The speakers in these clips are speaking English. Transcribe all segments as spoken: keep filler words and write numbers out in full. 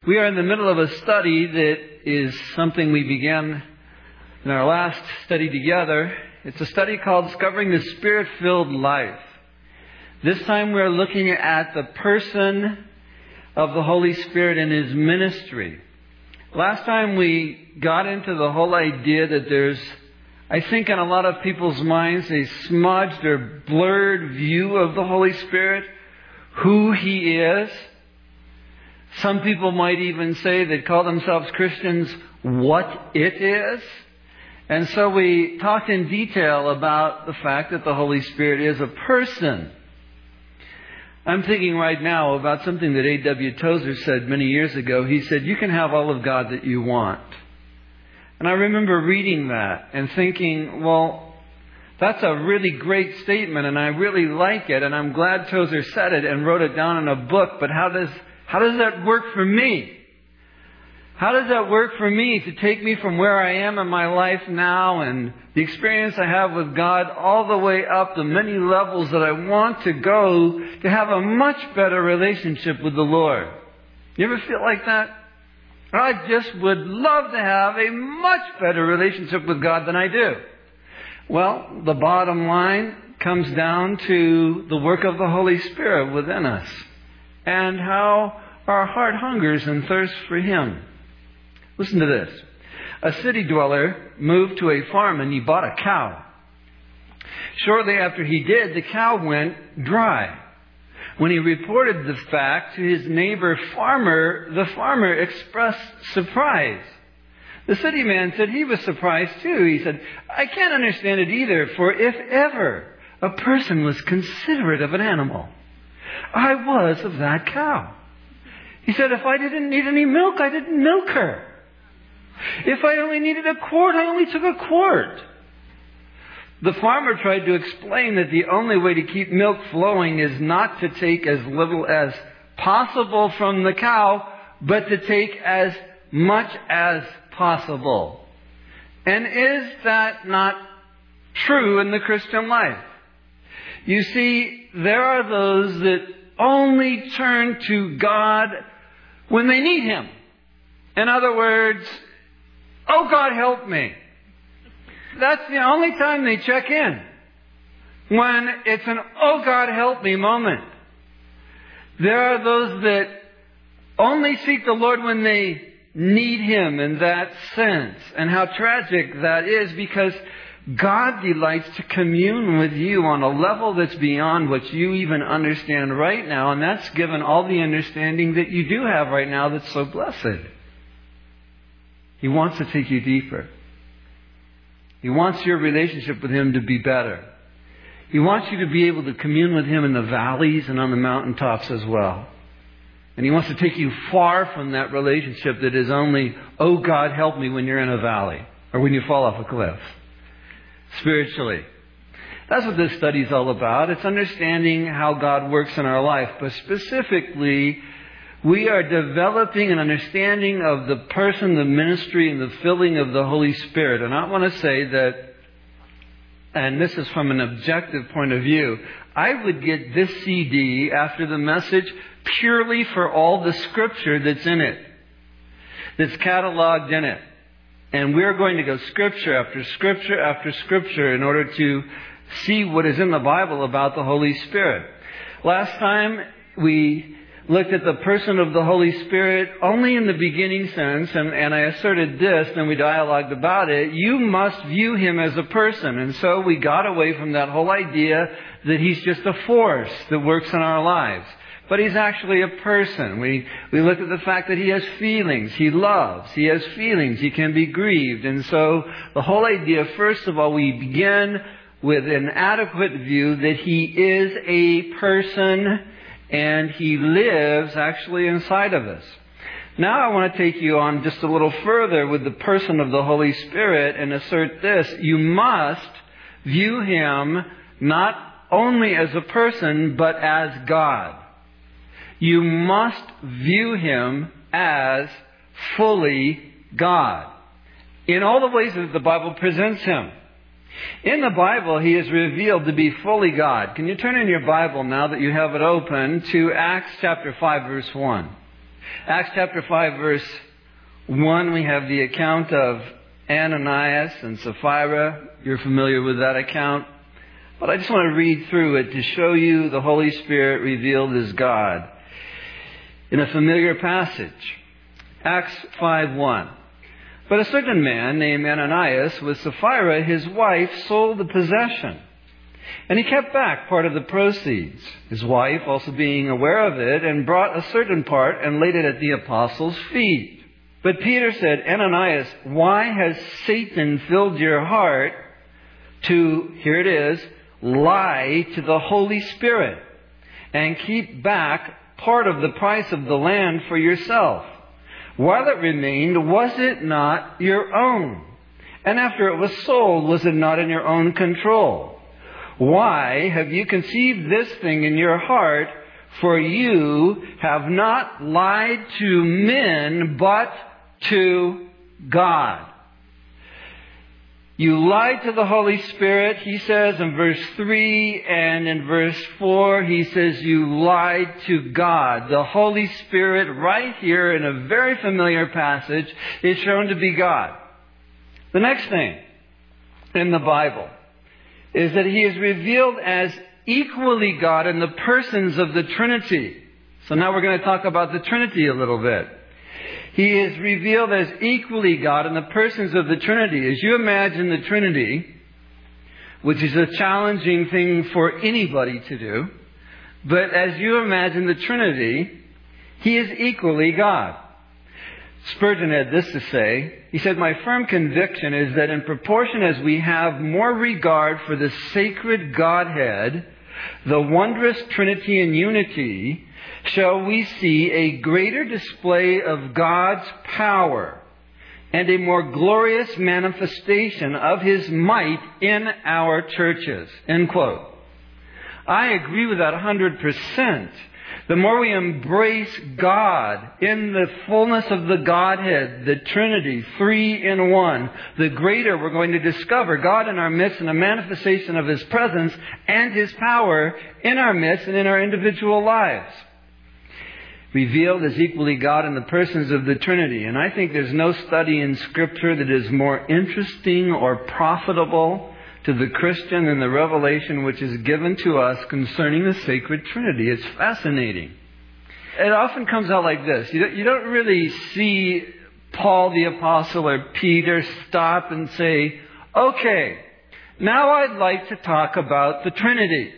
We are in the middle of a study that is something we began in our last study together. It's a study called Discovering the Spirit-Filled Life. This time we're looking at the person of the Holy Spirit and His ministry. Last time we got into the whole idea that there's, I think in a lot of people's minds, a smudged or blurred view of the Holy Spirit, who He is. Some people might even say, that call themselves Christians, what it is. And so we talked in detail about the fact that the Holy Spirit is a person. I'm thinking right now about something that A W Tozer said many years ago. He said, you can have all of God that you want. And I remember reading that and thinking, well, that's a really great statement and I really like it. And I'm glad Tozer said it and wrote it down in a book. But how does how does that work for me? How does that work for me to take me from where I am in my life now and the experience I have with God all the way up the many levels that I want to go to have a much better relationship with the Lord? You ever feel like that? I just would love to have a much better relationship with God than I do. Well, the bottom line comes down to the work of the Holy Spirit within us and how our heart hungers and thirsts for Him. Listen to this. A city dweller moved to a farm and he bought a cow. Shortly after he did, the cow went dry. When he reported the fact to his neighbor farmer, the farmer expressed surprise. The city man said he was surprised too. He said, I can't understand it either, for if ever a person was considerate of an animal, I was of that cow. He said, if I didn't need any milk, I didn't milk her. If I only needed a quart, I only took a quart. The farmer tried to explain that the only way to keep milk flowing is not to take as little as possible from the cow, but to take as much as possible. And is that not true in the Christian life? You see, there are those that only turn to God when they need Him. In other words, oh, God, help me. That's the only time they check in. When it's an, oh, God, help me moment. There are those that only seek the Lord when they need Him in that sense. And how tragic that is, because God delights to commune with you on a level that's beyond what you even understand right now. And that's given all the understanding that you do have right now that's so blessed. He wants to take you deeper. He wants your relationship with Him to be better. He wants you to be able to commune with Him in the valleys and on the mountaintops as well. And He wants to take you far from that relationship that is only, oh God, help me when you're in a valley or when you fall off a cliff. Spiritually. That's what this study is all about. It's understanding how God works in our life. But specifically, we are developing an understanding of the person, the ministry, and the filling of the Holy Spirit. And I want to say that, and this is from an objective point of view, I would get this C D after the message purely for all the Scripture that's in it, that's cataloged in it. And we're going to go Scripture after Scripture after Scripture in order to see what is in the Bible about the Holy Spirit. Last time we looked at the person of the Holy Spirit only in the beginning sense, and, and I asserted this, and we dialogued about it. You must view Him as a person. And so we got away from that whole idea that He's just a force that works in our lives. But He's actually a person. We we looked at the fact that He has feelings. He loves. He has feelings. He can be grieved. And so the whole idea, first of all, we begin with an adequate view that He is a person and He lives actually inside of us. Now I want to take you on just a little further with the person of the Holy Spirit and assert this. You must view Him not only as a person, but as God. You must view Him as fully God in all the ways that the Bible presents Him. In the Bible, He is revealed to be fully God. Can you turn in your Bible now that you have it open to Acts chapter five, verse one? Acts chapter five, verse one, we have the account of Ananias and Sapphira. You're familiar with that account. But I just want to read through it to show you the Holy Spirit revealed as God in a familiar passage. Acts five one. But a certain man named Ananias with Sapphira, his wife, sold the possession. And he kept back part of the proceeds, his wife also being aware of it, and brought a certain part and laid it at the apostles' feet. But Peter said, Ananias, why has Satan filled your heart to, here it is, lie to the Holy Spirit and keep back part of the price of the land for yourself? While it remained, was it not your own? And after it was sold, was it not in your own control? Why have you conceived this thing in your heart? For you have not lied to men, but to God. You lied to the Holy Spirit, he says in verse three, and in verse four, he says you lied to God. The Holy Spirit, right here in a very familiar passage, is shown to be God. The next thing in the Bible is that he is revealed as equally God in the persons of the Trinity. So now we're going to talk about the Trinity a little bit. He is revealed as equally God in the persons of the Trinity. As you imagine the Trinity, which is a challenging thing for anybody to do, but as you imagine the Trinity, he is equally God. Spurgeon had this to say. He said, my firm conviction is that in proportion as we have more regard for the sacred Godhead, the wondrous Trinity and unity, shall we see a greater display of God's power and a more glorious manifestation of His might in our churches. End quote. I agree with that one hundred percent. The more we embrace God in the fullness of the Godhead, the Trinity, three in one, the greater we're going to discover God in our midst and a manifestation of His presence and His power in our midst and in our individual lives. Revealed as equally God in the persons of the Trinity. And I think there's no study in Scripture that is more interesting or profitable to the Christian than the revelation which is given to us concerning the sacred Trinity. It's fascinating. It often comes out like this. You don't, you don't really see Paul the Apostle or Peter stop and say, okay, now I'd like to talk about the Trinity.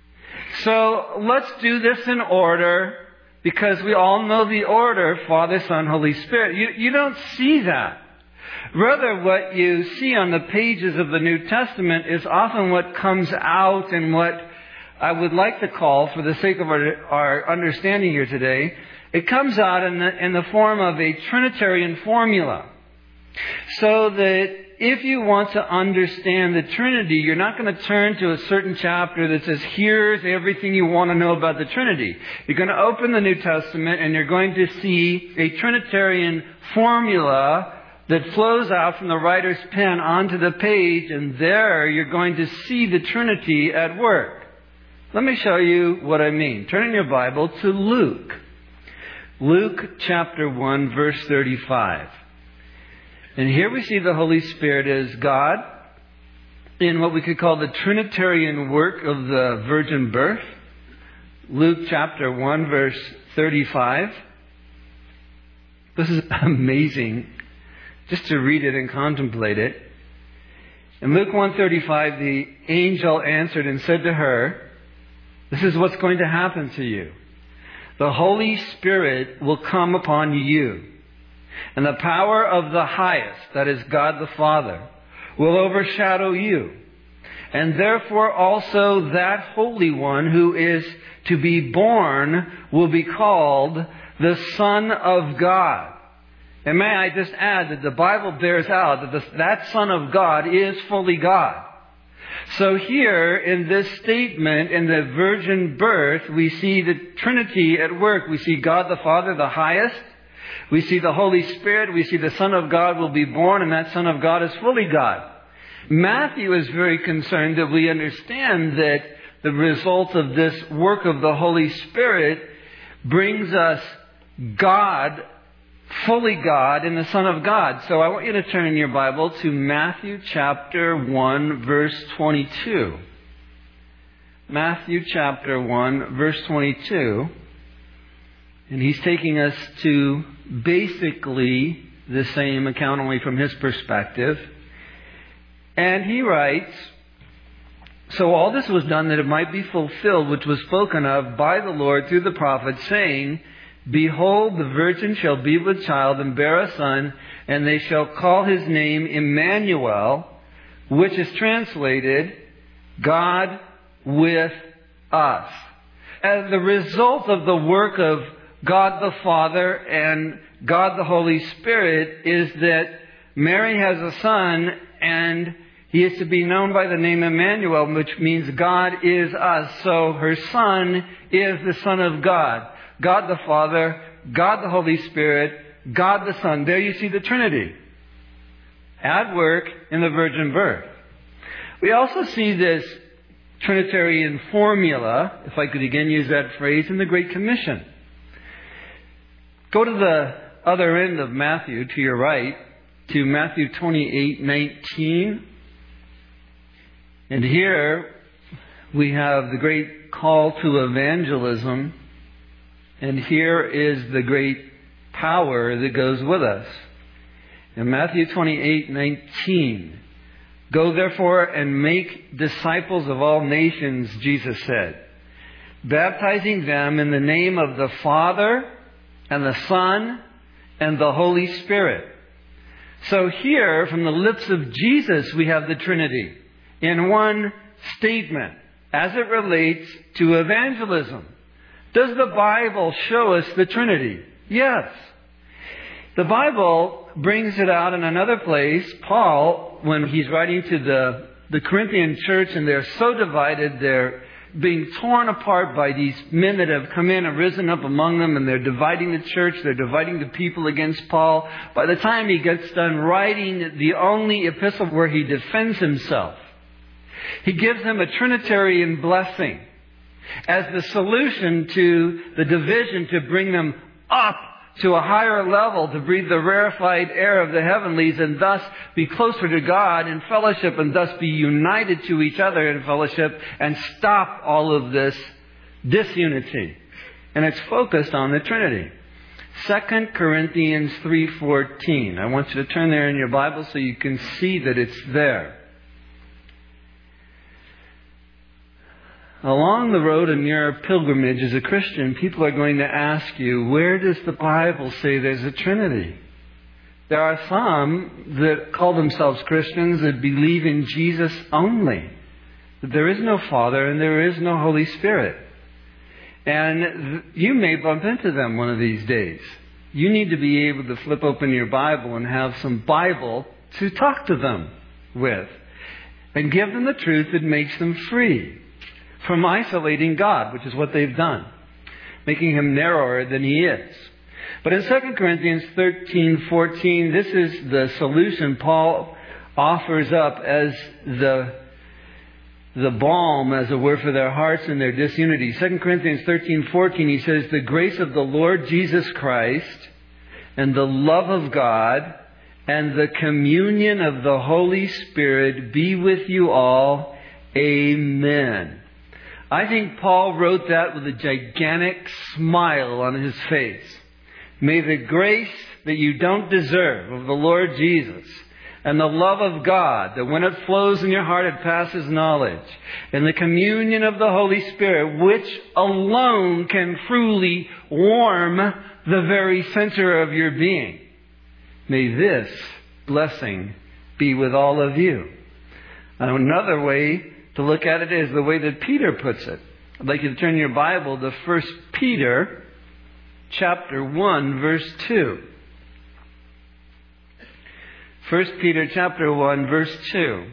So let's do this in order, because we all know the order, Father, Son, Holy Spirit. You, you don't see that. Rather, what you see on the pages of the New Testament is often what comes out and what I would like to call, for the sake of our, our understanding here today, it comes out in the, in the form of a Trinitarian formula. So that if you want to understand the Trinity, you're not going to turn to a certain chapter that says, here's everything you want to know about the Trinity. You're going to open the New Testament and you're going to see a Trinitarian formula that flows out from the writer's pen onto the page, and there you're going to see the Trinity at work. Let me show you what I mean. Turn in your Bible to Luke. Luke chapter one, verse thirty-five. And here we see the Holy Spirit as God in what we could call the Trinitarian work of the virgin birth. Luke chapter one, verse thirty-five. This is amazing, just to read it and contemplate it. In Luke one thirty-five, the angel answered and said to her, this is what's going to happen to you. The Holy Spirit will come upon you, and the power of the highest, that is God the Father, will overshadow you. And therefore also that Holy One who is to be born will be called the Son of God. And may I just add that the Bible bears out that this, that Son of God is fully God. So here in this statement, in the virgin birth, we see the Trinity at work. We see God the Father, the highest. We see the Holy Spirit. We see the Son of God will be born, and that Son of God is fully God. Matthew is very concerned that we understand that the result of this work of the Holy Spirit brings us God, fully God, and the Son of God. So I want you to turn in your Bible to Matthew chapter one, verse twenty-two. Matthew chapter one, verse twenty-two. And he's taking us to basically the same account, only from his perspective. And he writes, "So all this was done that it might be fulfilled, which was spoken of by the Lord through the prophet, saying, Behold, the virgin shall be with child and bear a son, and they shall call his name Emmanuel," which is translated, God with us. As the result of the work of God the Father and God the Holy Spirit is that Mary has a son, and he is to be known by the name Emmanuel, which means God is us. So her son is the Son of God. God the Father, God the Holy Spirit, God the Son. There you see the Trinity at work in the virgin birth. We also see this Trinitarian formula, if I could again use that phrase, in the Great Commission. Go to the other end of Matthew, to your right, to Matthew twenty-eight nineteen. And here we have the great call to evangelism. And here is the great power that goes with us. In Matthew twenty-eight nineteen, "Go therefore and make disciples of all nations," Jesus said, "baptizing them in the name of the Father and the Son and the Holy Spirit." So here, from the lips of Jesus, we have the Trinity in one statement as it relates to evangelism. Does the Bible show us the Trinity? Yes. The Bible brings it out in another place. Paul, when he's writing to the, the Corinthian church, and they're so divided, they're being torn apart by these men that have come in and risen up among them, and they're dividing the church, they're dividing the people against Paul. By the time he gets done writing the only epistle where he defends himself, he gives them a Trinitarian blessing as the solution to the division, to bring them up to a higher level, to breathe the rarefied air of the heavenlies, and thus be closer to God in fellowship, and thus be united to each other in fellowship, and stop all of this disunity. And it's focused on the Trinity. Second Corinthians three fourteen. I want you to turn there in your Bible so you can see that it's there. Along the road in your pilgrimage as a Christian, people are going to ask you, where does the Bible say there's a Trinity? There are some that call themselves Christians that believe in Jesus only. That there is no Father and there is no Holy Spirit. And you may bump into them one of these days. You need to be able to flip open your Bible and have some Bible to talk to them with. And give them the truth that makes them free from isolating God, which is what they've done, making Him narrower than He is. But in Second Corinthians thirteen fourteen, this is the solution Paul offers up as the, the balm, as it were, for their hearts and their disunity. Second Corinthians thirteen fourteen, he says, "The grace of the Lord Jesus Christ and the love of God and the communion of the Holy Spirit be with you all. Amen." I think Paul wrote that with a gigantic smile on his face. May the grace that you don't deserve of the Lord Jesus, and the love of God, that when it flows in your heart it passes knowledge, and the communion of the Holy Spirit, which alone can truly warm the very center of your being, may this blessing be with all of you. Another way to look at it is the way that Peter puts it. I'd like you to turn your Bible to First Peter chapter one, verse two. First Peter chapter one, verse two.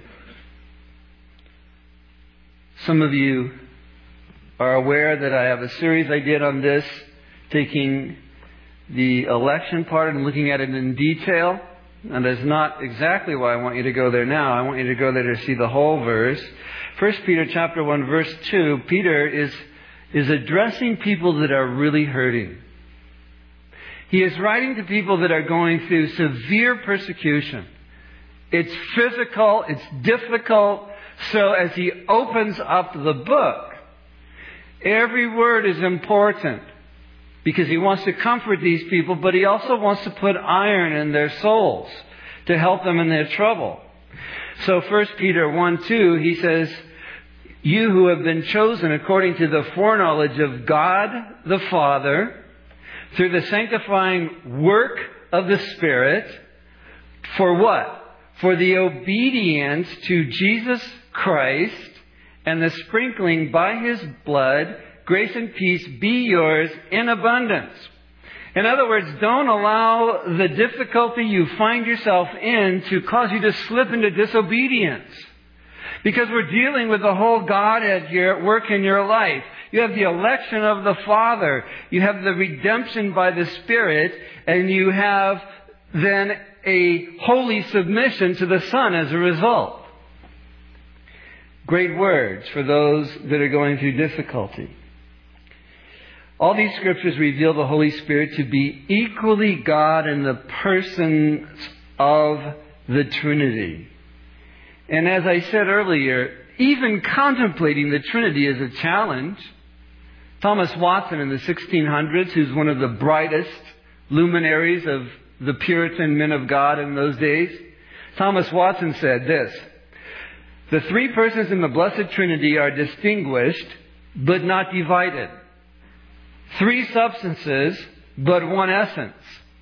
Some of you are aware that I have a series I did on this, taking the election part and looking at it in detail. And that's not exactly why I want you to go there now. I want you to go there to see the whole verse. First Peter chapter one, verse two, Peter is, is addressing people that are really hurting. He is writing to people that are going through severe persecution. It's physical, it's difficult. So as he opens up the book, every word is important because he wants to comfort these people, but he also wants to put iron in their souls to help them in their trouble. So First Peter one two, he says, you who have been chosen according to the foreknowledge of God the Father, through the sanctifying work of the Spirit, for what? For the obedience to Jesus Christ and the sprinkling by His blood, grace and peace be yours in abundance. In other words, don't allow the difficulty you find yourself in to cause you to slip into disobedience. Because we're dealing with the whole Godhead here at work in your life. You have the election of the Father. You have the redemption by the Spirit. And you have then a holy submission to the Son as a result. Great words for those that are going through difficulty. All these scriptures reveal the Holy Spirit to be equally God in the persons of the Trinity. And as I said earlier, even contemplating the Trinity is a challenge. Thomas Watson in the sixteen hundreds, who's one of the brightest luminaries of the Puritan men of God in those days, Thomas Watson said this: the three persons in the Blessed Trinity are distinguished, but not divided. Three substances, but one essence.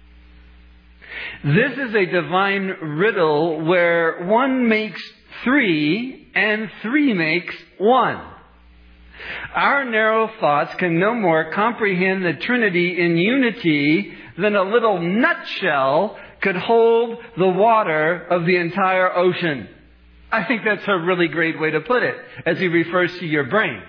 This is a divine riddle where one makes three and three makes one. Our narrow thoughts can no more comprehend the Trinity in unity than a little nutshell could hold the water of the entire ocean. I think that's a really great way to put it, as he refers to your brain.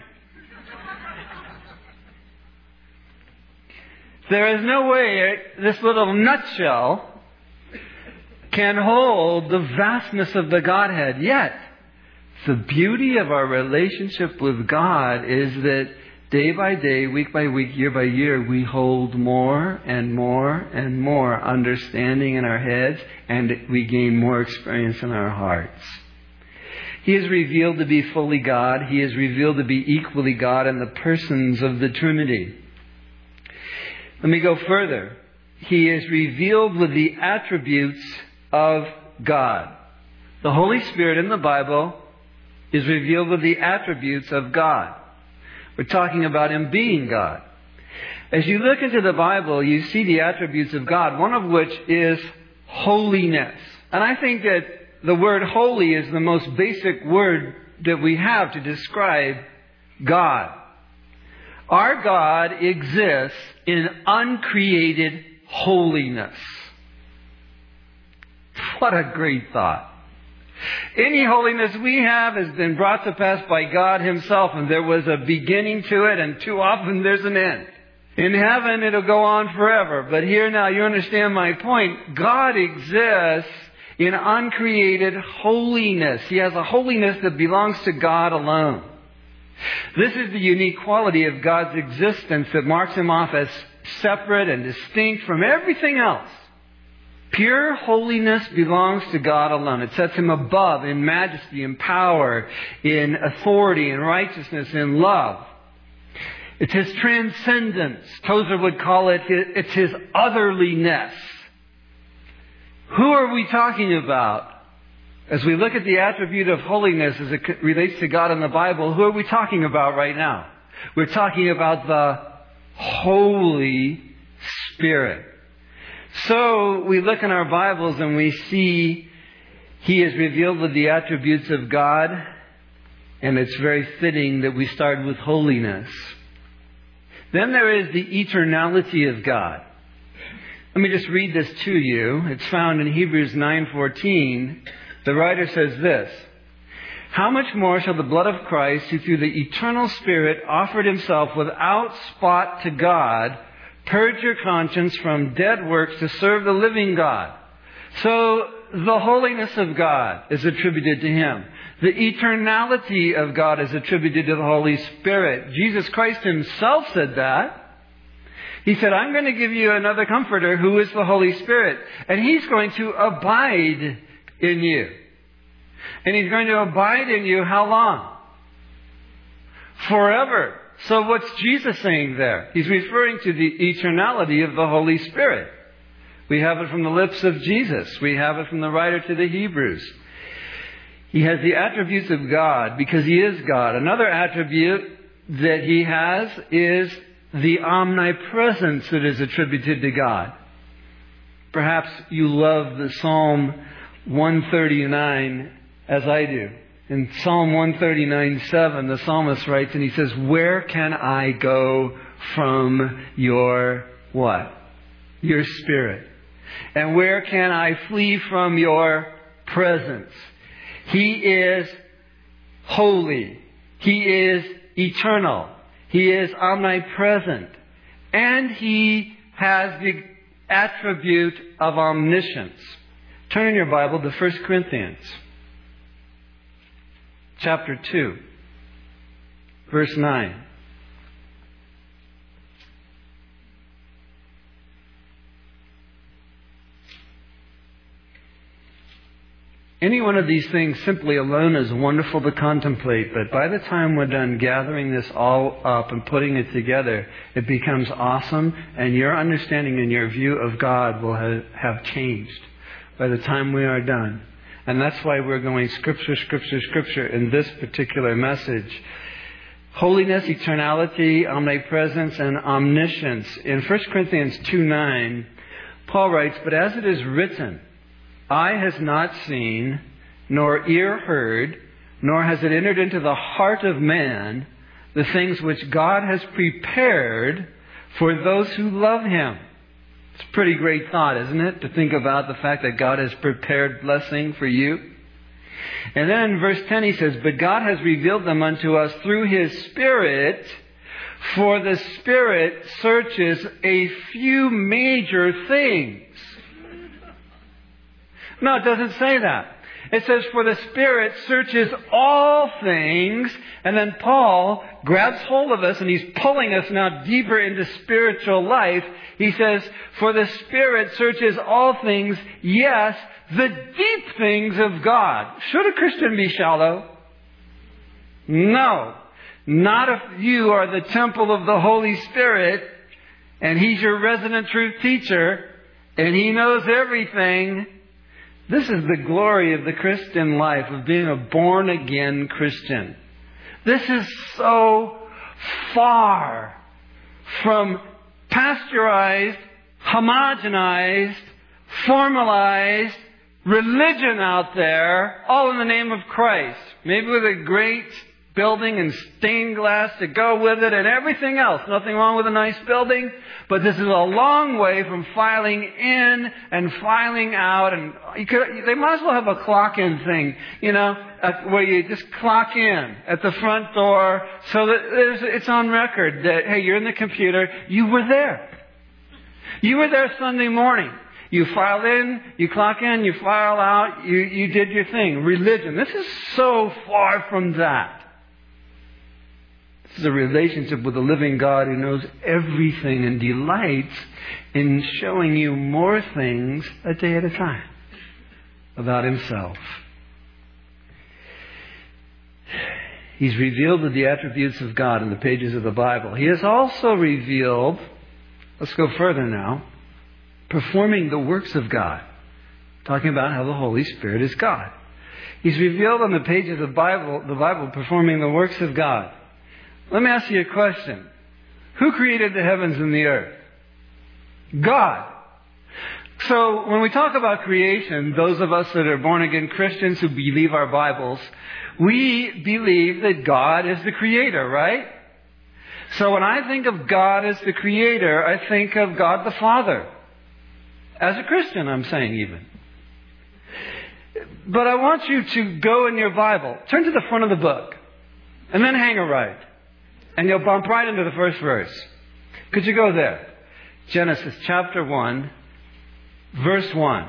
There is no way this little nutshell can hold the vastness of the Godhead. Yet, the beauty of our relationship with God is that day by day, week by week, year by year, we hold more and more and more understanding in our heads, and we gain more experience in our hearts. He is revealed to be fully God. He is revealed to be equally God in the persons of the Trinity. Let me go further. He is revealed with the attributes of God. The Holy Spirit in the Bible is revealed with the attributes of God. We're talking about Him being God. As you look into the Bible, you see the attributes of God, one of which is holiness. And I think that the word holy is the most basic word that we have to describe God. Our God exists in uncreated holiness. What a great thought. Any holiness we have has been brought to pass by God Himself, and there was a beginning to it, and too often there's an end. In heaven, it'll go on forever. But here now, you understand my point. God exists in uncreated holiness. He has a holiness that belongs to God alone. This is the unique quality of God's existence that marks Him off as separate and distinct from everything else. Pure holiness belongs to God alone. It sets Him above in majesty, in power, in authority, in righteousness, in love. It's His transcendence. Tozer would call it, it's His otherliness. Who are we talking about? As we look at the attribute of holiness as it relates to God in the Bible, who are we talking about right now? We're talking about the Holy Spirit. So we look in our Bibles and we see He is revealed with the attributes of God, and it's very fitting that we start with holiness. Then there is the eternality of God. Let me just read this to you. It's found in Hebrews nine fourteen. The writer says this: how much more shall the blood of Christ, who through the eternal Spirit offered Himself without spot to God, purge your conscience from dead works to serve the living God? So the holiness of God is attributed to Him. The eternality of God is attributed to the Holy Spirit. Jesus Christ Himself said that. He said, I'm going to give you another comforter who is the Holy Spirit. And He's going to abide in you. And He's going to abide in you how long? Forever. So what's Jesus saying there? He's referring to the eternality of the Holy Spirit. We have it from the lips of Jesus. We have it from the writer to the Hebrews. He has the attributes of God because He is God. Another attribute that He has is the omnipresence that is attributed to God. Perhaps you love the Psalm one thirty-nine as I do. In Psalm one thirty-nine seven, the psalmist writes, and he says, where can I go from your what? Your Spirit. And where can I flee from your presence? He is holy. He is eternal. He is omnipresent. And He has the attribute of omniscience. Turn in your Bible to First Corinthians chapter two, verse nine. Any one of these things simply alone is wonderful to contemplate, but by the time we're done gathering this all up and putting it together, it becomes awesome, and your understanding and your view of God will ha- have changed by the time we are done. And that's why we're going Scripture, Scripture, Scripture in this particular message. Holiness, eternality, omnipresence, and omniscience. In First Corinthians two nine, Paul writes, but as it is written, eye has not seen, nor ear heard, nor has it entered into the heart of man the things which God has prepared for those who love Him. It's a pretty great thought, isn't it? To think about the fact that God has prepared blessing for you. And then in verse ten he says, but God has revealed them unto us through His Spirit, for the Spirit searches a few major things. No, it doesn't say that. It says, for the Spirit searches all things. And then Paul grabs hold of us and he's pulling us now deeper into spiritual life. He says, for the Spirit searches all things, yes, the deep things of God. Should a Christian be shallow? No. Not if you are the temple of the Holy Spirit and He's your resident truth teacher and He knows everything. This is the glory of the Christian life, of being a born-again Christian. This is so far from pasteurized, homogenized, formalized religion out there, all in the name of Christ. Maybe with a great building and stained glass to go with it and everything else. Nothing wrong with a nice building. But this is a long way from filing in and filing out. And you could, they might as well have a clock-in thing, you know, uh, where you just clock in at the front door so that there's, it's on record that, hey, you're in the computer. You were there. You were there Sunday morning. You file in, you clock in, you file out, you, you did your thing. Religion. This is so far from that. This is a relationship with the living God who knows everything and delights in showing you more things a day at a time about Himself. He's revealed the attributes of God in the pages of the Bible. He has also revealed, let's go further now, performing the works of God. Talking about how the Holy Spirit is God. He's revealed on the pages of the Bible, the Bible performing the works of God. Let me ask you a question. Who created the heavens and the earth? God. So when we talk about creation, those of us that are born-again Christians who believe our Bibles, we believe that God is the Creator, right? So when I think of God as the Creator, I think of God the Father. As a Christian, I'm saying even. But I want you to go in your Bible, turn to the front of the book, and then hang a right. And you'll bump right into the first verse. Could you go there? Genesis chapter one, verse one.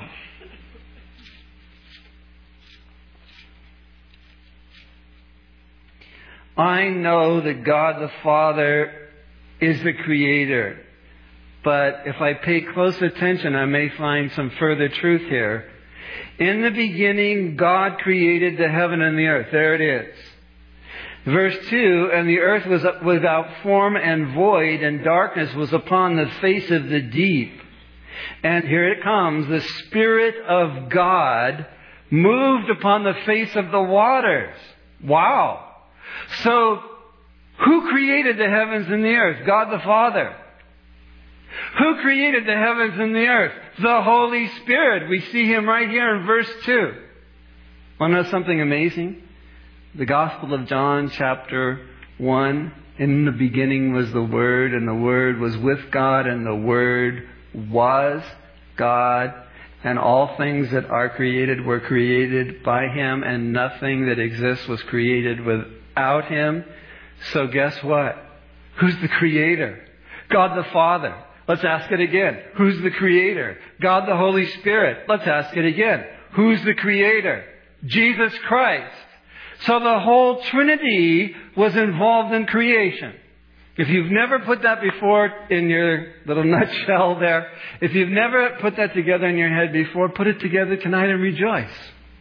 I know that God the Father is the Creator but if I pay close attention, I may find some further truth here. In the beginning, God created the heaven and the earth. There it is. Verse two, and the earth was without form and void, and darkness was upon the face of the deep. And here it comes, the Spirit of God moved upon the face of the waters. Wow. So, who created the heavens and the earth? God the Father. Who created the heavens and the earth? The Holy Spirit. We see Him right here in verse two. Want to know something amazing? The Gospel of John, chapter one. In the beginning was the Word, and the Word was with God, and the Word was God. And all things that are created were created by Him, and nothing that exists was created without Him. So guess what? Who's the Creator? God the Father. Let's ask it again. Who's the Creator? God the Holy Spirit. Let's ask it again. Who's the Creator? Jesus Christ. So the whole Trinity was involved in creation. If you've never put that before in your little nutshell there, if you've never put that together in your head before, put it together tonight and rejoice.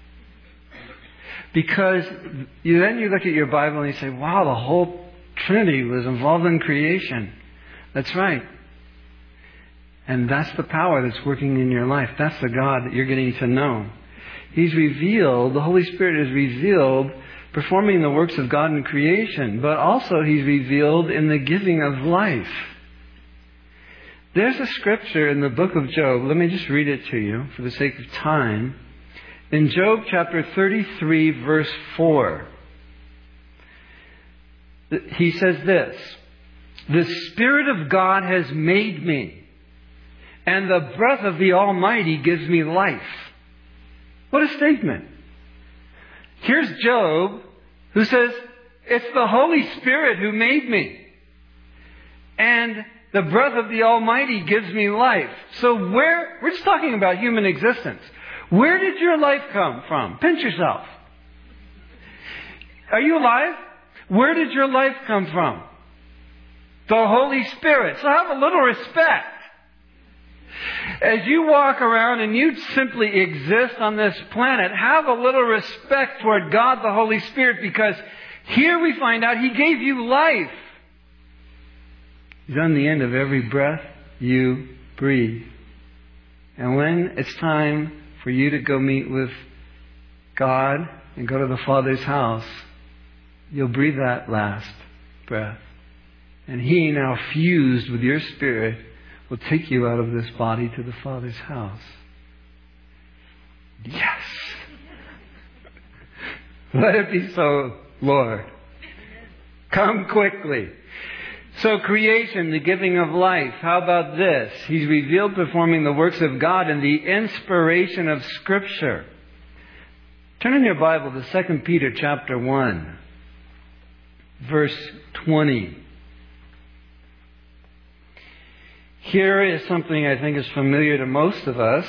Because you, then you look at your Bible and you say, wow, the whole Trinity was involved in creation. That's right. And that's the power that's working in your life. That's the God that you're getting to know. He's revealed, the Holy Spirit is revealed performing the works of God in creation, but also He's revealed in the giving of life. There's a scripture in the book of Job. Let me just read it to you for the sake of time. In Job chapter thirty-three, verse four, he says this, "The Spirit of God has made me, and the breath of the Almighty gives me life." What a statement. Here's Job who says, it's the Holy Spirit who made me. And the breath of the Almighty gives me life. So where, we're just talking about human existence. Where did your life come from? Pinch yourself. Are you alive? Where did your life come from? The Holy Spirit. So have a little respect. As you walk around and you simply exist on this planet, have a little respect toward God the Holy Spirit, because here we find out He gave you life. He's on the end of every breath you breathe. And when it's time for you to go meet with God and go to the Father's house, you'll breathe that last breath. And He, now fused with your spirit, will take you out of this body to the Father's house. Yes! Let it be so, Lord. Come quickly. So creation, the giving of life. How about this? He's revealed performing the works of God in the inspiration of Scripture. Turn in your Bible to Second Peter chapter one, verse twenty. Here is something I think is familiar to most of us.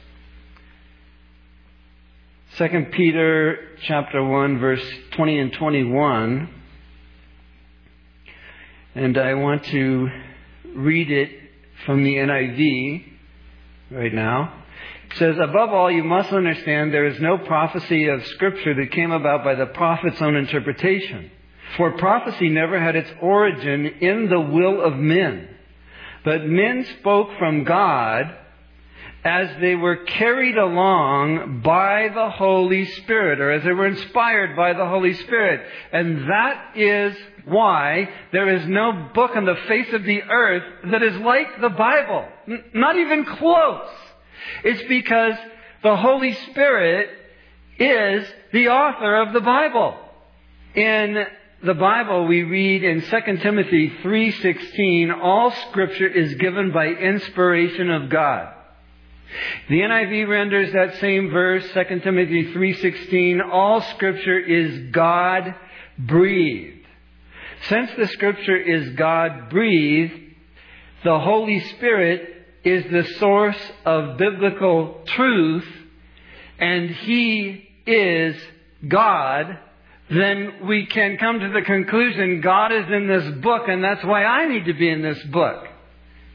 Second Peter chapter one, verse twenty and twenty-one. And I want to read it from the N I V right now. It says, "Above all, you must understand there is no prophecy of Scripture that came about by the prophet's own interpretation. For prophecy never had its origin in the will of men. But men spoke from God as they were carried along by the Holy Spirit, or as they were inspired by the Holy Spirit. And that is why there is no book on the face of the earth that is like the Bible. N- not even close. It's because the Holy Spirit is the author of the Bible. In the Bible, we read in Second Timothy three sixteen, all Scripture is given by inspiration of God. The N I V renders that same verse, Second Timothy three sixteen, all Scripture is God-breathed. Since the Scripture is God-breathed, the Holy Spirit is the source of biblical truth, and He is God, then we can come to the conclusion God is in this book, and that's why I need to be in this book.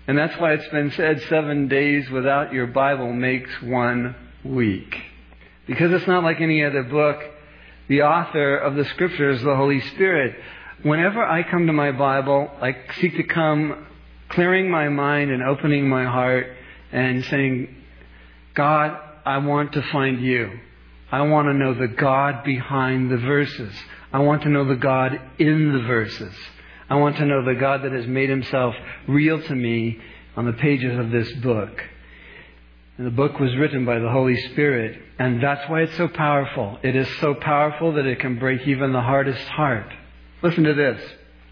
And that's why it's been said seven days without your Bible makes one week. Because it's not like any other book. The author of the Scripture is the Holy Spirit. Whenever I come to my Bible, I seek to come clearing my mind and opening my heart and saying, God, I want to find you. I want to know the God behind the verses. I want to know the God in the verses. I want to know the God that has made Himself real to me on the pages of this book. And the book was written by the Holy Spirit. And that's why it's so powerful. It is so powerful that it can break even the hardest heart. Listen to this.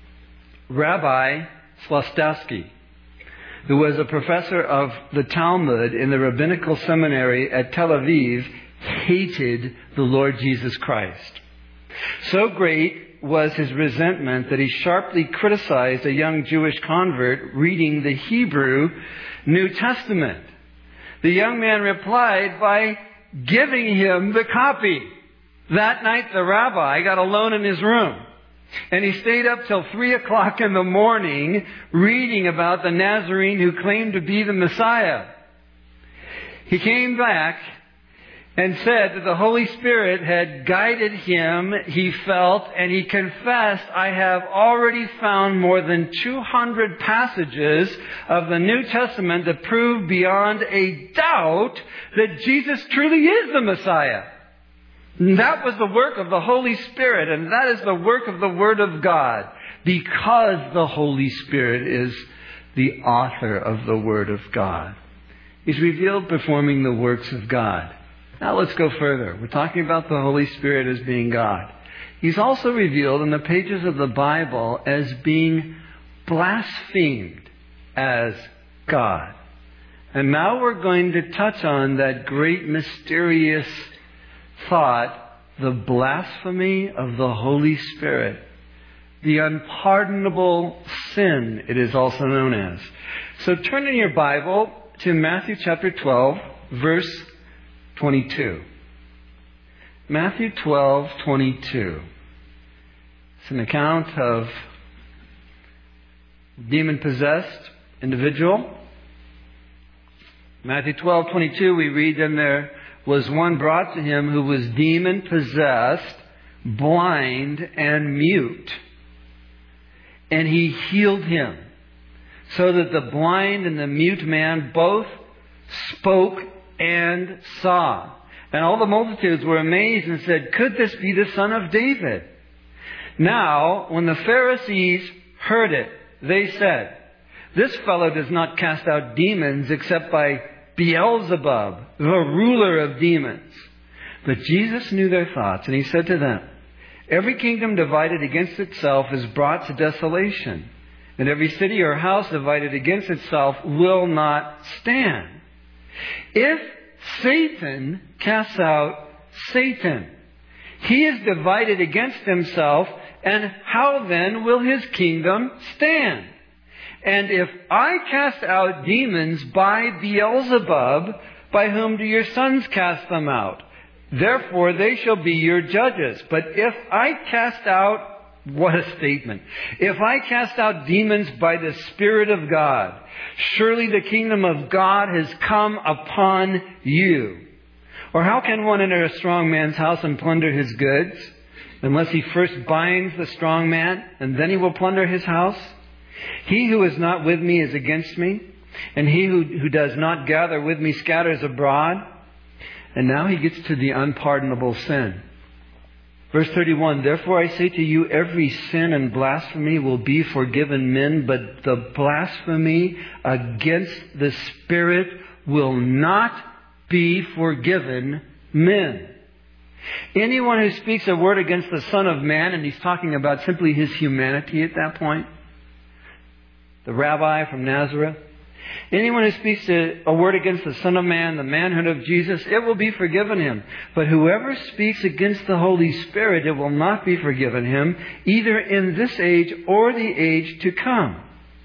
Rabbi Slostowski, who was a professor of the Talmud in the Rabbinical Seminary at Tel Aviv, hated the Lord Jesus Christ. So great was his resentment that he sharply criticized a young Jewish convert reading the Hebrew New Testament. The young man replied by giving him the copy. That night the rabbi got alone in his room. And he stayed up till three o'clock in the morning reading about the Nazarene who claimed to be the Messiah. He came back and said that the Holy Spirit had guided him, he felt, and he confessed, I have already found more than two hundred passages of the New Testament that prove beyond a doubt that Jesus truly is the Messiah. And that was the work of the Holy Spirit, and that is the work of the Word of God, because the Holy Spirit is the author of the Word of God. He's revealed performing the works of God. Now let's go further. We're talking about the Holy Spirit as being God. He's also revealed in the pages of the Bible as being blasphemed as God. And now we're going to touch on that great mysterious thought, the blasphemy of the Holy Spirit. The unpardonable sin, it is also known as. So turn in your Bible to Matthew chapter twelve, verse twenty-two. Matthew twelve, twenty-two. It's an account of demon-possessed individual. Matthew twelve, twenty-two, we read, then there was one brought to him who was demon-possessed, blind, and mute. And he healed him, so that the blind and the mute man both spoke and saw. And all the multitudes were amazed and said, could this be the Son of David? Now, when the Pharisees heard it, they said, this fellow does not cast out demons except by Beelzebub, the ruler of demons. But Jesus knew their thoughts, and He said to them, every kingdom divided against itself is brought to desolation, and every city or house divided against itself will not stand. If Satan casts out Satan, he is divided against himself, and how then will his kingdom stand? And if I cast out demons by Beelzebub, by whom do your sons cast them out? Therefore they shall be your judges. But if I cast out, what a statement. If I cast out demons by the Spirit of God, surely the kingdom of God has come upon you. Or how can one enter a strong man's house and plunder his goods, unless he first binds the strong man, and then he will plunder his house? He who is not with me is against me, and he who, who does not gather with me scatters abroad. And now he gets to the unpardonable sin. Verse thirty-one, therefore I say to you, every sin and blasphemy will be forgiven men, but the blasphemy against the Spirit will not be forgiven men. Anyone who speaks a word against the Son of Man, and he's talking about simply his humanity at that point, the rabbi from Nazareth, anyone who speaks a word against the Son of Man, the manhood of Jesus, it will be forgiven him. But whoever speaks against the Holy Spirit, it will not be forgiven him, either in this age or the age to come.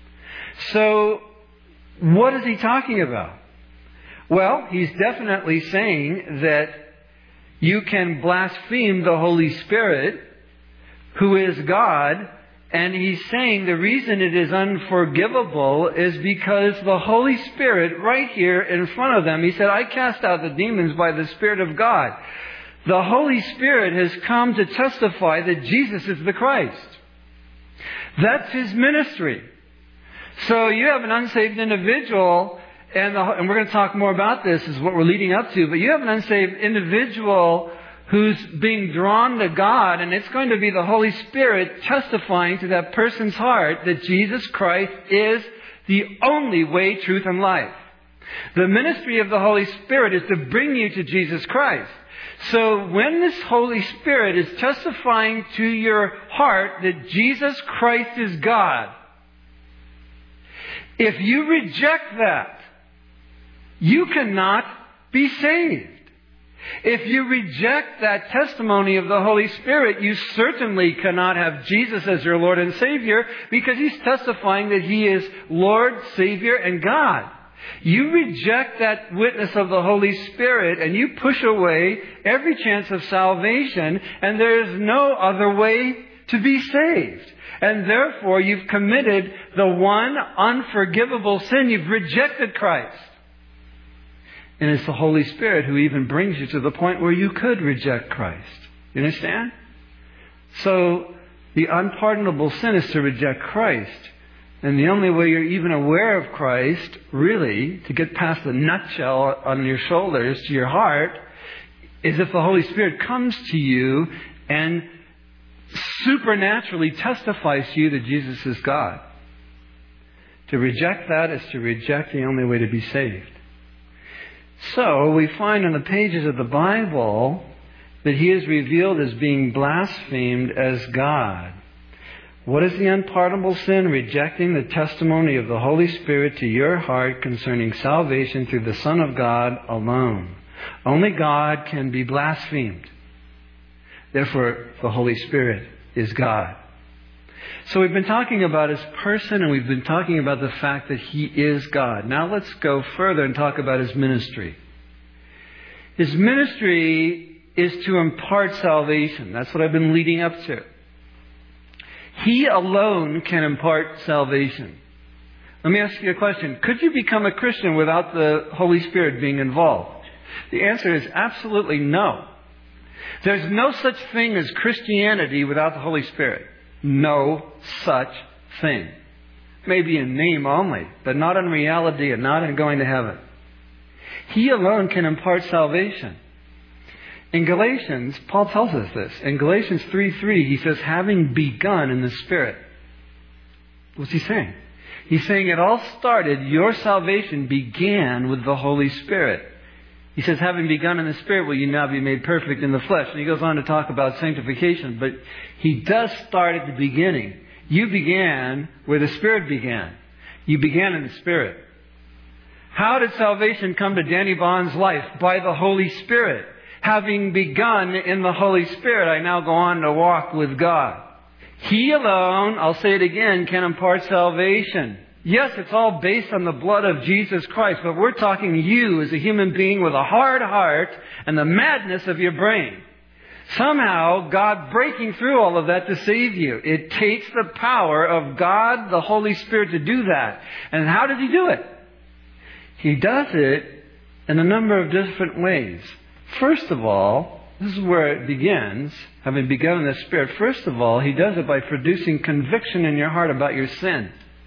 So, what is he talking about? Well, he's definitely saying that you can blaspheme the Holy Spirit, who is God, And he's saying the reason it is unforgivable is because the Holy Spirit, right here in front of them, he said, I cast out the demons by the Spirit of God. The Holy Spirit has come to testify that Jesus is the Christ. That's His ministry. So you have an unsaved individual, and, the, and we're going to talk more about this, is what we're leading up to, but you have an unsaved individual who's being drawn to God, and it's going to be the Holy Spirit testifying to that person's heart that Jesus Christ is the only way, truth, and life. The ministry of the Holy Spirit is to bring you to Jesus Christ. So when this Holy Spirit is testifying to your heart that Jesus Christ is God, if you reject that, you cannot be saved. If you reject that testimony of the Holy Spirit, you certainly cannot have Jesus as your Lord and Savior, because He's testifying that He is Lord, Savior, and God. You reject that witness of the Holy Spirit and you push away every chance of salvation, and there is no other way to be saved. And therefore, you've committed the one unforgivable sin. You've rejected Christ. And it's the Holy Spirit who even brings you to the point where you could reject Christ. You understand? So, the unpardonable sin is to reject Christ. And the only way you're even aware of Christ, really, to get past the nutshell on your shoulders to your heart, is if the Holy Spirit comes to you and supernaturally testifies to you that Jesus is God. To reject that is to reject the only way to be saved. So, we find in the pages of the Bible that He is revealed as being blasphemed as God. What is the unpardonable sin? Rejecting the testimony of the Holy Spirit to your heart concerning salvation through the Son of God alone. Only God can be blasphemed. Therefore, the Holy Spirit is God. So we've been talking about His person, and we've been talking about the fact that He is God. Now let's go further and talk about His ministry. His ministry is to impart salvation. That's what I've been leading up to. He alone can impart salvation. Let me ask you a question. Could you become a Christian without the Holy Spirit being involved? The answer is absolutely no. There's no such thing as Christianity without the Holy Spirit. No such thing. Maybe in name only, but not in reality and not in going to heaven. He alone can impart salvation. In Galatians, Paul tells us this. In Galatians three three, he says, having begun in the Spirit. What's he saying? He's saying it all started, your salvation began with the Holy Spirit. He says, having begun in the Spirit, will you now be made perfect in the flesh? And he goes on to talk about sanctification, but he does start at the beginning. You began where the Spirit began. You began in the Spirit. How did salvation come to Danny Bond's life? By the Holy Spirit. Having begun in the Holy Spirit, I now go on to walk with God. He alone, I'll say it again, can impart salvation. Yes, it's all based on the blood of Jesus Christ, but we're talking you as a human being with a hard heart and the madness of your brain. Somehow, God breaking through all of that to save you. It takes the power of God, the Holy Spirit, to do that. And how does He do it? He does it in a number of different ways. First of all, this is where it begins, having begun in the Spirit. First of all, He does it by producing conviction in your heart about your sin.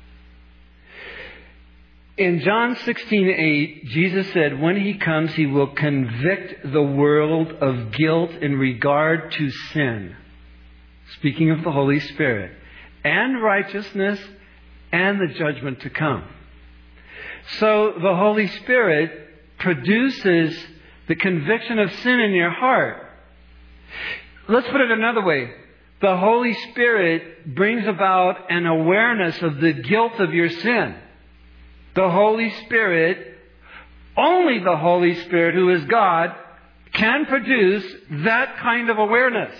In John sixteen eight, Jesus said, when He comes, He will convict the world of guilt in regard to sin. Speaking of the Holy Spirit. And righteousness and the judgment to come. So the Holy Spirit produces the conviction of sin in your heart. Let's put it another way. The Holy Spirit brings about an awareness of the guilt of your sin. The Holy Spirit, only the Holy Spirit, who is God, can produce that kind of awareness.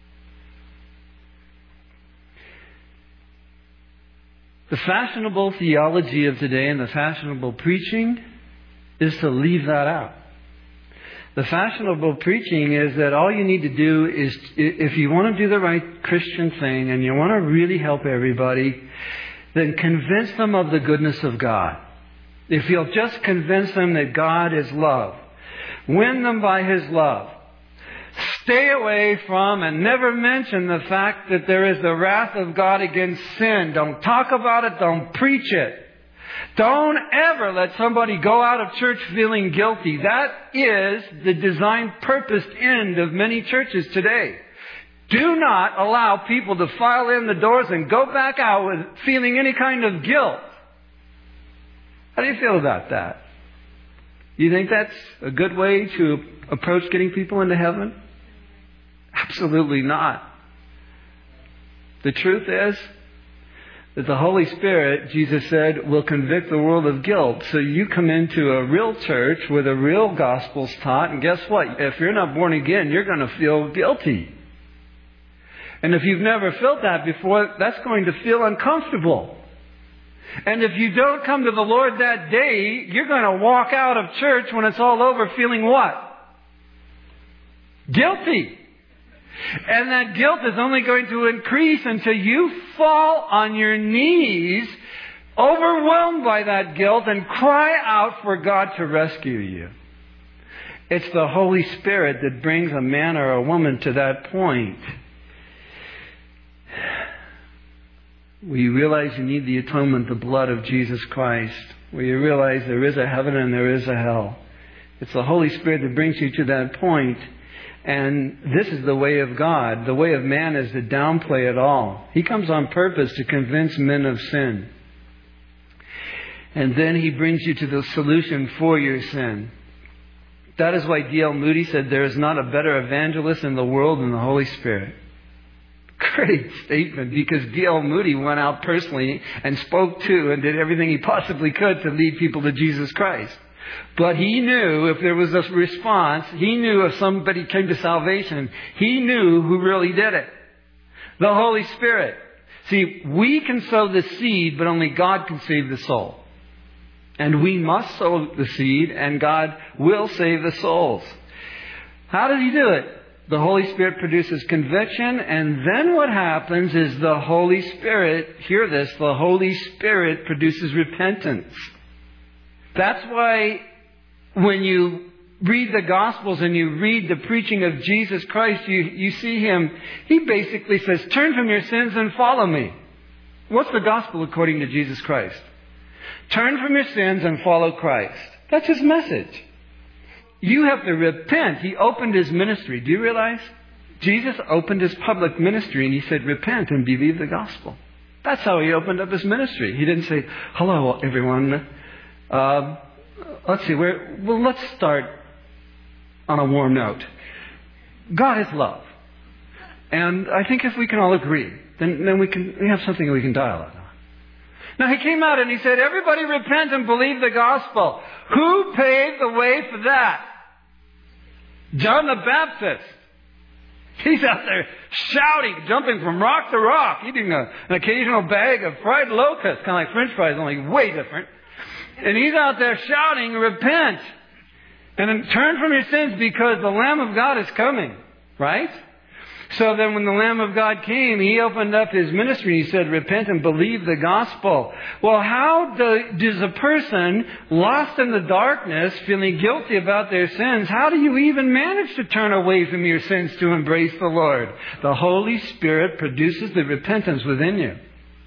The fashionable theology of today and the fashionable preaching is to leave that out. The fashionable preaching is that all you need to do is, if you want to do the right Christian thing and you want to really help everybody, then convince them of the goodness of God. If you'll just convince them that God is love, win them by His love. Stay away from and never mention the fact that there is the wrath of God against sin. Don't talk about it. Don't preach it. Don't ever let somebody go out of church feeling guilty. That is the designed, purposed end of many churches today. Do not allow people to file in the doors and go back out with feeling any kind of guilt. How do you feel about that? You think that's a good way to approach getting people into heaven? Absolutely not. The truth is that the Holy Spirit, Jesus said, will convict the world of guilt. So you come into a real church where the real gospel's taught, and guess what? If you're not born again, you're going to feel guilty. And if you've never felt that before, that's going to feel uncomfortable. And if you don't come to the Lord that day, you're going to walk out of church when it's all over feeling what? Guilty. And that guilt is only going to increase until you fall on your knees, overwhelmed by that guilt, and cry out for God to rescue you. It's the Holy Spirit that brings a man or a woman to that point. We realize you need the atonement, the blood of Jesus Christ. We realize there is a heaven and there is a hell. It's the Holy Spirit that brings you to that point. And this is the way of God. The way of man is to downplay it all. He comes on purpose to convince men of sin. And then He brings you to the solution for your sin. That is why D L Moody said there is not a better evangelist in the world than the Holy Spirit. Great statement, because D L Moody went out personally and spoke to and did everything he possibly could to lead people to Jesus Christ. But he knew if there was a response, he knew if somebody came to salvation, he knew who really did it. The Holy Spirit. See, we can sow the seed, but only God can save the soul. And we must sow the seed, and God will save the souls. How does He do it? The Holy Spirit produces conviction, and then what happens is the Holy Spirit, hear this, the Holy Spirit produces repentance. That's why when you read the Gospels and you read the preaching of Jesus Christ, you, you see Him, He basically says, turn from your sins and follow me. What's the Gospel according to Jesus Christ? Turn from your sins and follow Christ. That's His message. You have to repent. He opened His ministry. Do you realize? Jesus opened His public ministry and He said, repent and believe the Gospel. That's how He opened up His ministry. He didn't say, hello everyone. Uh, let's see, where, well, let's start on a warm note. God is love. And I think if we can all agree, then, then we can we have something we can dialogue on. Now He came out and He said, everybody repent and believe the gospel. Who paved the way for that? John the Baptist. He's out there shouting, jumping from rock to rock, eating a, an occasional bag of fried locusts, kind of like French fries, only way different. And He's out there shouting, repent. And then turn from your sins because the Lamb of God is coming. Right? So then when the Lamb of God came, He opened up His ministry. He said, repent and believe the gospel. Well, how do, does a person lost in the darkness, feeling guilty about their sins, how do you even manage to turn away from your sins to embrace the Lord? The Holy Spirit produces the repentance within you.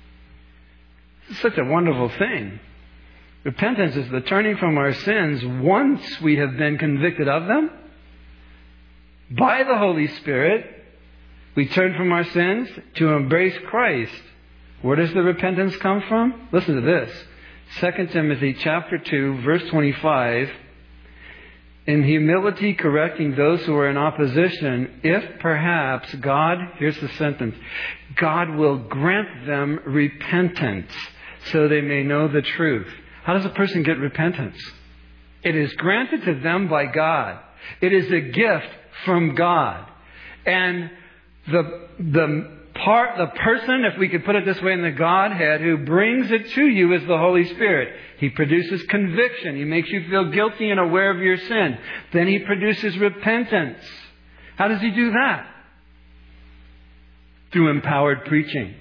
It's such a wonderful thing. Repentance is the turning from our sins once we have been convicted of them. By the Holy Spirit, we turn from our sins to embrace Christ. Where does the repentance come from? Listen to this. Second Timothy chapter two, verse twenty-five. In humility correcting those who are in opposition, if perhaps God, here's the sentence, God will grant them repentance so they may know the truth. How does a person get repentance? It is granted to them by God. It is a gift from God. And the, the part, the person, if we could put it this way, in the Godhead who brings it to you is the Holy Spirit. He produces conviction. He makes you feel guilty and aware of your sin. Then He produces repentance. How does He do that? Through empowered preaching.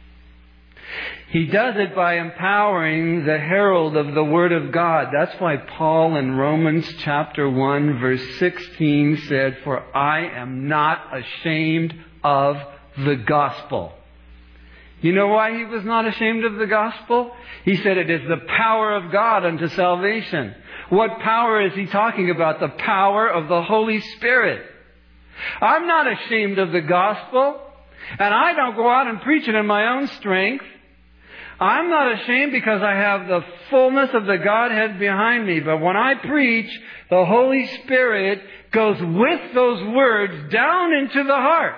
He does it by empowering the herald of the Word of God. That's why Paul in Romans chapter one verse sixteen said, "For I am not ashamed of the gospel." You know why he was not ashamed of the gospel? He said it is the power of God unto salvation. What power is he talking about? The power of the Holy Spirit. I'm not ashamed of the gospel, and I don't go out and preach it in my own strength. I'm not ashamed because I have the fullness of the Godhead behind me. But when I preach, the Holy Spirit goes with those words down into the heart.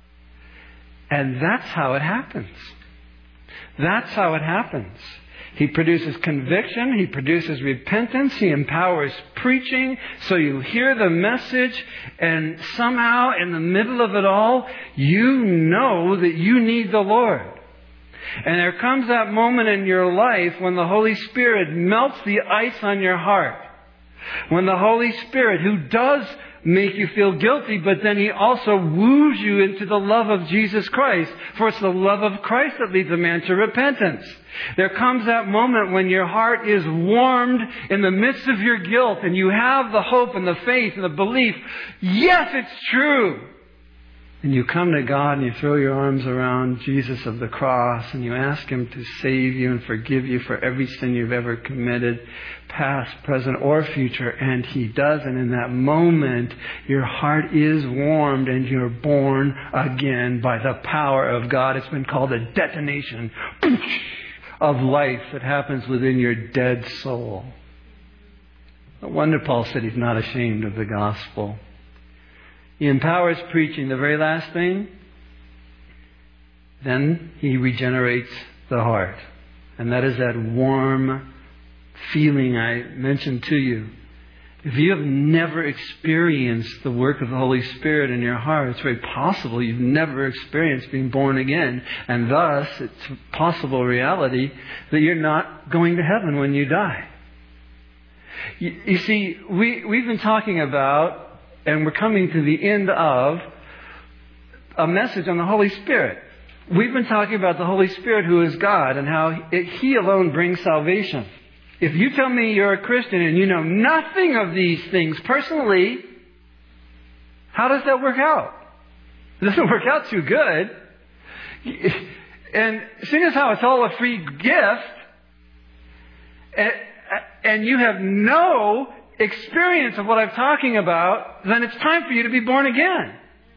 And that's how it happens. That's how it happens. He produces conviction. He produces repentance. He empowers preaching. So you hear the message, and somehow in the middle of it all, you know that you need the Lord. And there comes that moment in your life when the Holy Spirit melts the ice on your heart. When the Holy Spirit, who does make you feel guilty, but then He also woos you into the love of Jesus Christ. For it's the love of Christ that leads a man to repentance. There comes that moment when your heart is warmed in the midst of your guilt, and you have the hope and the faith and the belief, yes, it's true. And you come to God and you throw your arms around Jesus of the cross and you ask Him to save you and forgive you for every sin you've ever committed, past, present, or future. And He does. And in that moment, your heart is warmed and you're born again by the power of God. It's been called a detonation of life that happens within your dead soul. No wonder Paul said he's not ashamed of the gospel. He empowers preaching, the very last thing. Then He regenerates the heart. And that is that warm feeling I mentioned to you. If you have never experienced the work of the Holy Spirit in your heart, it's very possible you've never experienced being born again. And thus, it's a possible reality that you're not going to heaven when you die. You, you see, we, we've been talking about, and we're coming to the end of a message on the Holy Spirit. We've been talking about the Holy Spirit who is God and how it, He alone brings salvation. If you tell me you're a Christian and you know nothing of these things personally, how does that work out? It doesn't work out too good. And seeing as how it's all a free gift, and you have no experience of what I'm talking about, then it's time for you to be born again.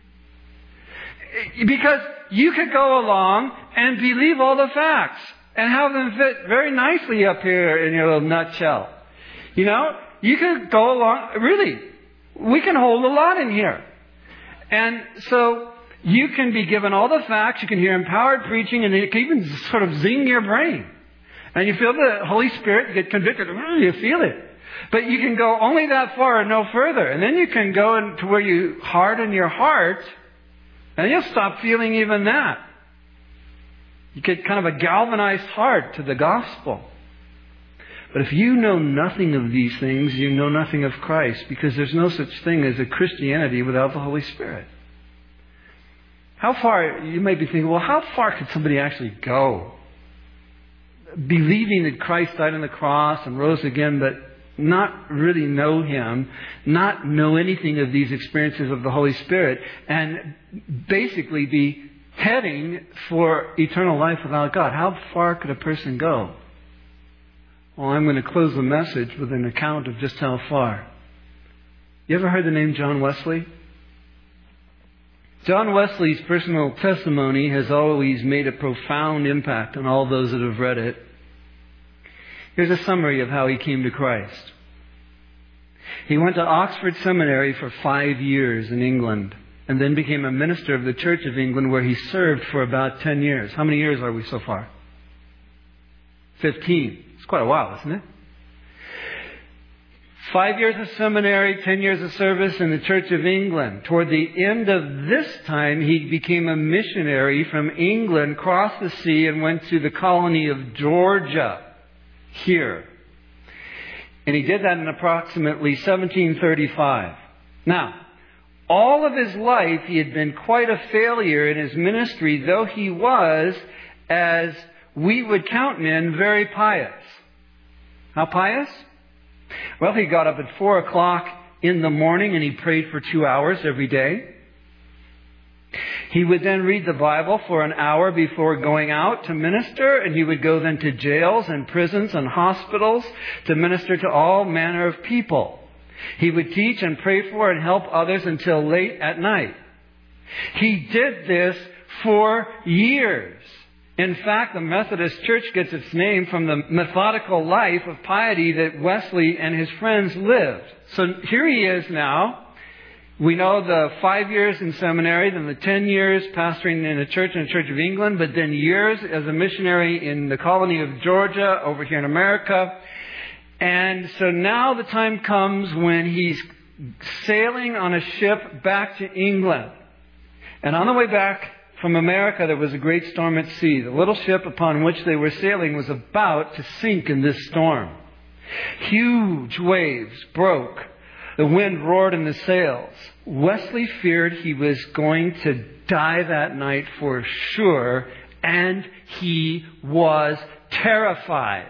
Because you could go along and believe all the facts and have them fit very nicely up here in your little nutshell. You know, you could go along, really, we can hold a lot in here. And so you can be given all the facts, you can hear empowered preaching, and it can even sort of zing your brain. And you feel the Holy Spirit, you get convicted, you feel it. But you can go only that far and no further. And then you can go into where you harden your heart, and you'll stop feeling even that. You get kind of a galvanized heart to the gospel. But if you know nothing of these things, you know nothing of Christ, because there's no such thing as a Christianity without the Holy Spirit. How far, you may be thinking, well, how far could somebody actually go? Believing that Christ died on the cross and rose again, but not really know Him, not know anything of these experiences of the Holy Spirit, and basically be heading for eternal life without God. How far could a person go? Well, I'm going to close the message with an account of just how far. You ever heard the name John Wesley? John Wesley's personal testimony has always made a profound impact on all those that have read it. Here's a summary of how he came to Christ. He went to Oxford Seminary for five years in England, and then became a minister of the Church of England, where he served for about ten years. How many years are we so far? Fifteen. It's quite a while, isn't it? Five years of seminary, ten years of service in the Church of England. Toward the end of this time, he became a missionary from England, crossed the sea, and went to the colony of Georgia, here. And he did that in approximately seventeen thirty-five. Now, all of his life, he had been quite a failure in his ministry, though he was, as we would count men, very pious. How pious? Well, he got up at four o'clock in the morning and he prayed for two hours every day. He would then read the Bible for an hour before going out to minister, and he would go then to jails and prisons and hospitals to minister to all manner of people. He would teach and pray for and help others until late at night. He did this for years. In fact, the Methodist Church gets its name from the methodical life of piety that Wesley and his friends lived. So here he is now. We know the five years in seminary, then the ten years pastoring in a church in the Church of England, but then years as a missionary in the colony of Georgia over here in America. And so now the time comes when he's sailing on a ship back to England. And on the way back from America, there was a great storm at sea. The little ship upon which they were sailing was about to sink in this storm. Huge waves broke. The wind roared in the sails. Wesley feared he was going to die that night for sure, and he was terrified.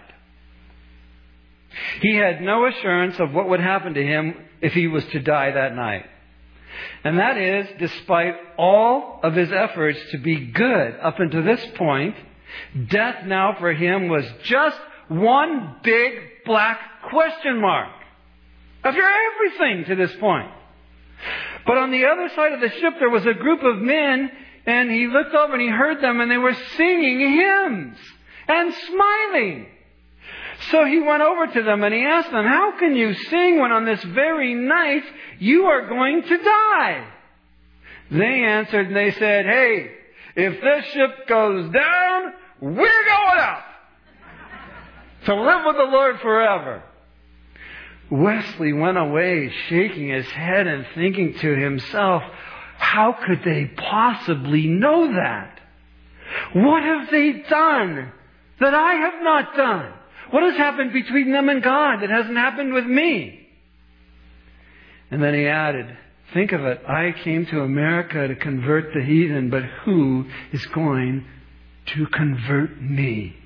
He had no assurance of what would happen to him if he was to die that night. And that is, despite all of his efforts to be good up until this point, death now for him was just one big black question mark of your everything to this point. But on the other side of the ship, there was a group of men, and he looked over and he heard them, and they were singing hymns and smiling. So he went over to them and he asked them, "How can you sing when on this very night you are going to die?" They answered and they said, "Hey, if this ship goes down, we're going up to live with the Lord forever." Wesley went away shaking his head and thinking to himself, how could they possibly know that? What have they done that I have not done? What has happened between them and God that hasn't happened with me? And then he added, think of it, I came to America to convert the heathen, but who is going to convert me?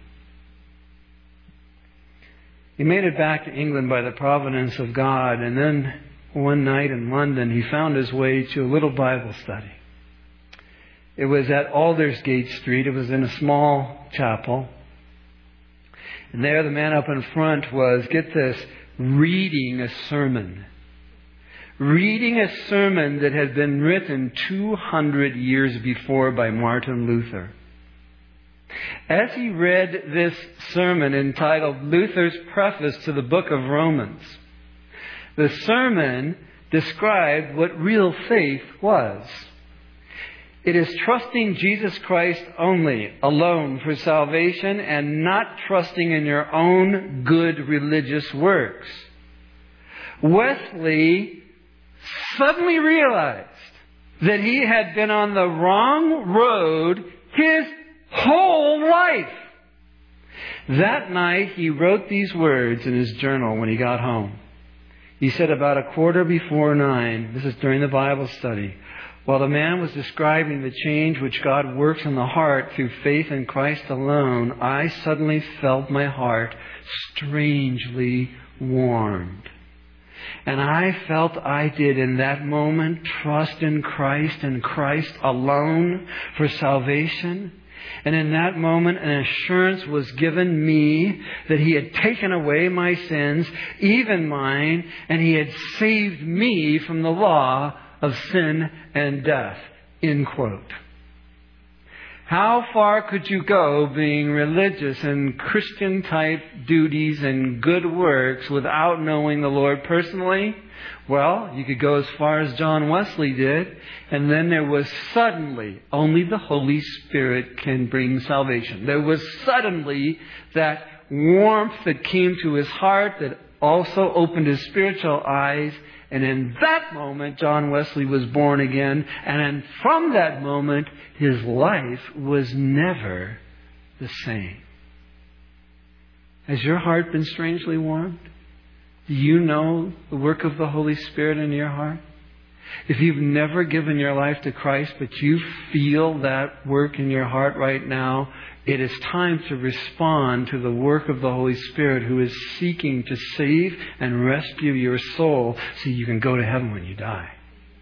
He made it back to England by the providence of God, and then one night in London he found his way to a little Bible study. It was at Aldersgate Street. It was in a small chapel. And there the man up in front was, get this, reading a sermon. Reading a sermon that had been written two hundred years before by Martin Luther. As he read this sermon entitled Luther's Preface to the Book of Romans, the sermon described what real faith was. It is trusting Jesus Christ only, alone for salvation, and not trusting in your own good religious works. Wesley suddenly realized that he had been on the wrong road his whole life. That night he wrote these words in his journal when he got home. He said, about a quarter before nine, this is during the Bible study, while the man was describing the change which God works in the heart through faith in Christ alone, I suddenly felt my heart strangely warmed. And I felt I did in that moment trust in Christ and Christ alone for salvation. And in that moment, an assurance was given me that He had taken away my sins, even mine, and He had saved me from the law of sin and death. End quote. How far could you go being religious and Christian type duties and good works without knowing the Lord personally? Well, you could go as far as John Wesley did, and then there was suddenly, only the Holy Spirit can bring salvation. There was suddenly that warmth that came to his heart that also opened his spiritual eyes. And in that moment, John Wesley was born again. And then from that moment, his life was never the same. Has your heart been strangely warmed? Do you know the work of the Holy Spirit in your heart? If you've never given your life to Christ, but you feel that work in your heart right now, it is time to respond to the work of the Holy Spirit, who is seeking to save and rescue your soul so you can go to heaven when you die.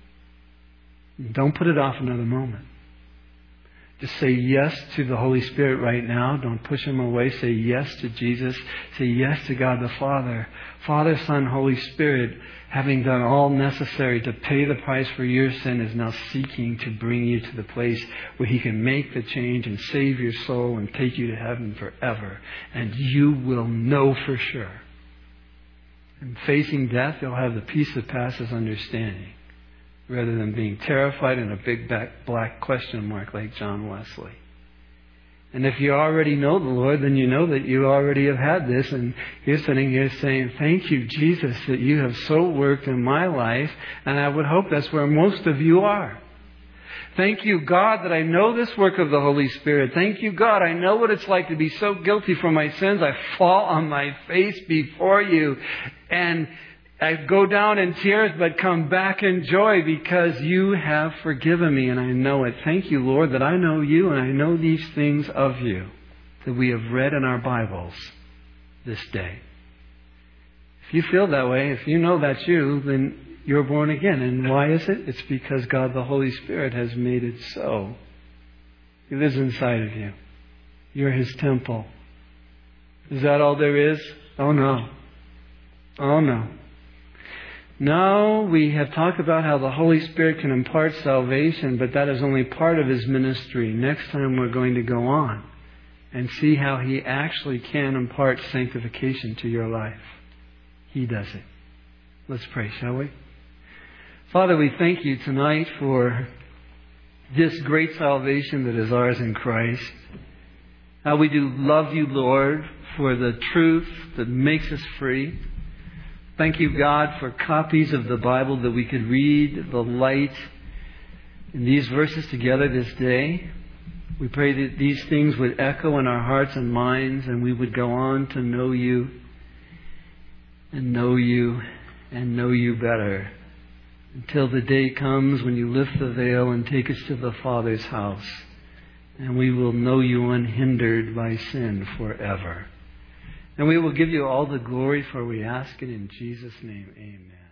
Don't put it off another moment. Just say yes to the Holy Spirit right now. Don't push Him away. Say yes to Jesus. Say yes to God the Father. Father, Son, Holy Spirit, having done all necessary to pay the price for your sin, is now seeking to bring you to the place where He can make the change and save your soul and take you to heaven forever. And you will know for sure. And facing death, you'll have the peace that passes understanding, rather than being terrified and a big black question mark like John Wesley. And if you already know the Lord, then you know that you already have had this. And you're sitting here saying, thank you, Jesus, that you have so worked in my life. And I would hope that's where most of you are. Thank you, God, that I know this work of the Holy Spirit. Thank you, God, I know what it's like to be so guilty for my sins. I fall on my face before you. And I go down in tears, but come back in joy because you have forgiven me and I know it. Thank you, Lord, that I know you and I know these things of you that we have read in our Bibles this day. If you feel that way, if you know that's you, then you're born again. And why is it? It's because God the Holy Spirit has made it so. He lives inside of you. You're His temple. Is that all there is? Oh no. Oh no. No, we have talked about how the Holy Spirit can impart salvation, but that is only part of His ministry. Next time we're going to go on and see how He actually can impart sanctification to your life. He does it. Let's pray, shall we? Father, we thank you tonight for this great salvation that is ours in Christ. How we do love you, Lord, for the truth that makes us free. Thank you, God, for copies of the Bible that we could read the light in these verses together this day. We pray that these things would echo in our hearts and minds, and we would go on to know you and know you and know you better until the day comes when you lift the veil and take us to the Father's house, and we will know you unhindered by sin forever. And we will give you all the glory, for we ask it in Jesus' name. Amen.